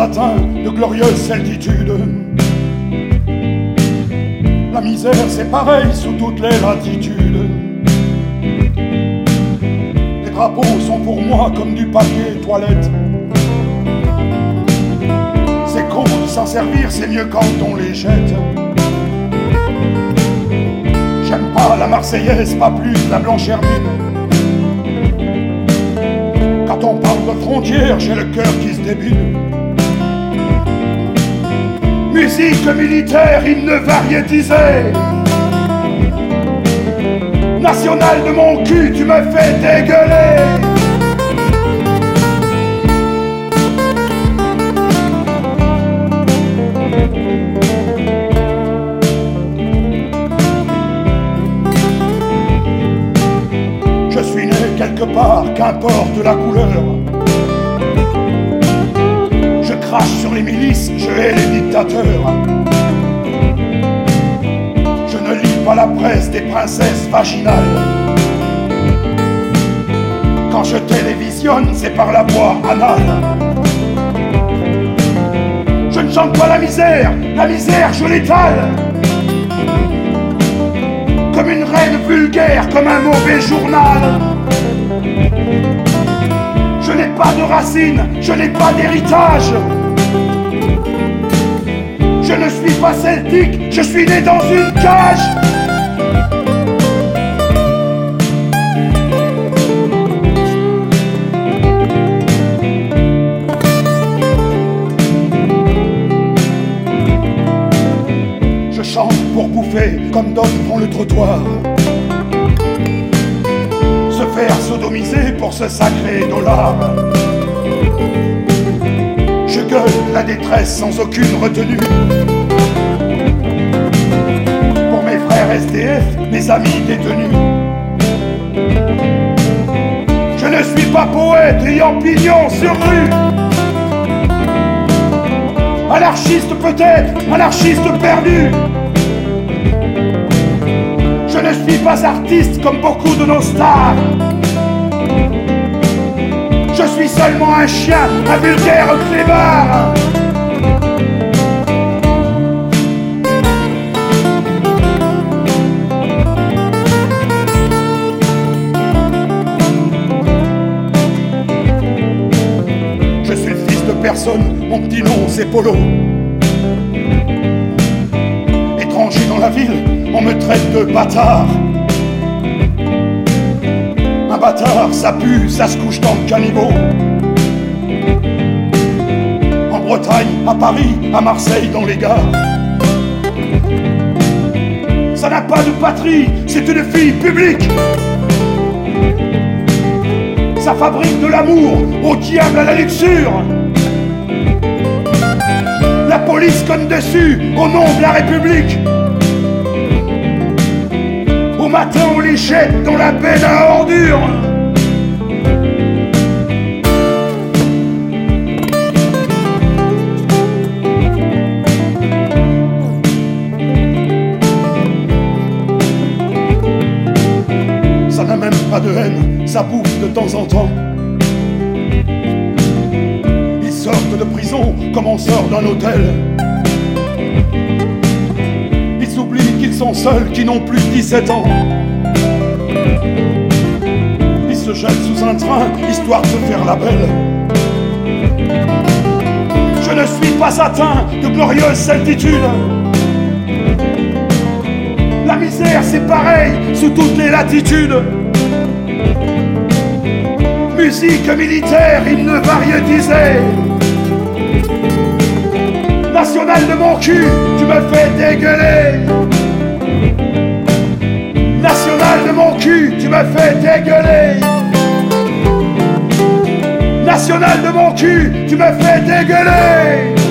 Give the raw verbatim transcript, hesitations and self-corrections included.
atteint de glorieuses certitudes. La misère c'est pareil sous toutes les latitudes. Les drapeaux sont pour moi comme du papier toilette. C'est con de s'en servir, c'est mieux quand on les jette. J'aime pas la Marseillaise, pas plus la Blanche Hermine. Quand on parle de frontières, j'ai le cœur qui se débine. Musique militaire, hymne variétisé. National de mon cul, tu me fais dégueuler. Je suis né quelque part, qu'importe la couleur. Je crache sur les milices, je hais les dictateurs. Je ne lis pas la presse des princesses vaginales. Quand je télévisionne, c'est par la voie anale. Je ne chante pas la misère, la misère je l'étale. Comme une reine vulgaire, comme un mauvais journal. Je n'ai pas de racines, je n'ai pas d'héritage. Je ne suis pas celtique, je suis né dans une cage. Je chante pour bouffer comme d'autres font le trottoir. Se faire sodomiser pour ce sacré dollar. Je gueule la détresse sans aucune retenue. Pour mes frères S D F, mes amis détenus. Je ne suis pas poète ayant pignon sur rue. Anarchiste peut-être, anarchiste perdu. Je ne suis pas artiste comme beaucoup de nos stars. Je suis seulement un chien, un vulgaire clébard. Je suis le fils de personne, mon petit nom c'est Polo. Étranger dans la ville, on me traite de bâtard. Un bâtard, ça pue, ça se couche dans le caniveau. En Bretagne, à Paris, à Marseille, dans les gares. Ça n'a pas de patrie, c'est une fille publique. Ça fabrique de l'amour, au diable à la luxure. La police conne dessus, au nom de la République. Au matin on les jette dans la benne à ordures. Ça n'a même pas de haine, ça bouffe de temps en temps. Ils sortent de prison comme on sort d'un hôtel. Ils oublient qu'ils sont seuls, qu'ils n'ont plus dix-sept ans. Ils se jettent sous un train, histoire de se faire la belle. Je ne suis pas atteint de glorieuses certitudes. La misère c'est pareil, sous toutes les latitudes. Musique militaire, hymne variétisé. National de mon cul, tu me fais dégueuler. National de mon cul, tu me fais dégueuler. National de mon cul, tu me fais dégueuler.